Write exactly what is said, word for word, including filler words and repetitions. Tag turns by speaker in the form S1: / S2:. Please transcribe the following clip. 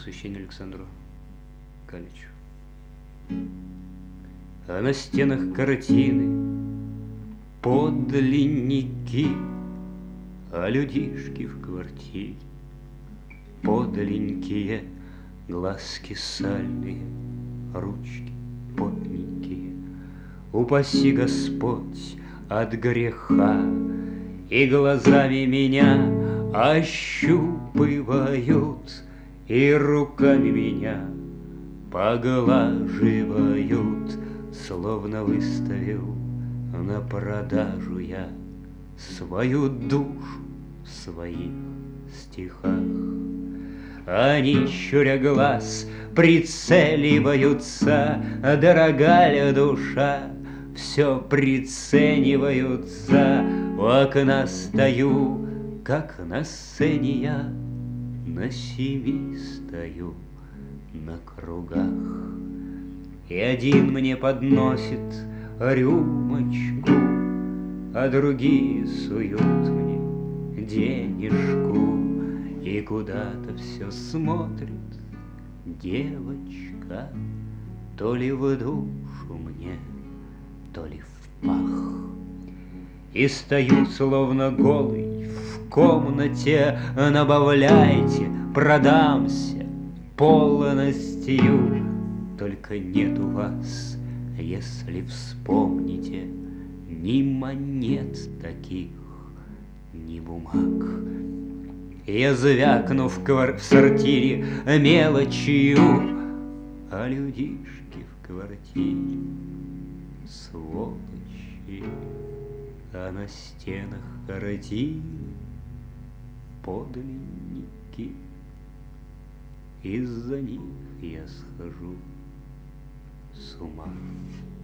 S1: посвящение Александру Каличу. А на стенах картины подлинники, а людишки в квартире подленькие, глазки сальные, ручки потненькие. Упаси Господь от греха, и глазами меня ощупывают, и руками меня поглаживают, словно выставил на продажу я свою душу в своих стихах. Они, щуря глаз, прицеливаются, дорогая душа, все прицениваются. У окна стою, как на сцене я, на семи стою на кругах. И один мне подносит рюмочку, а другие суют мне денежку. И куда-то все смотрит девочка, то ли в душу мне, то ли в пах. И стою, словно голый, в комнате, набавляйте, продамся полностью. Только нет у вас, если вспомните, ни монет таких, ни бумаг. Я звякну в, квар... в сортире мелочью, а людишки в квартире сволочи, а на стенах картины подлинники. Из-за них я схожу с ума.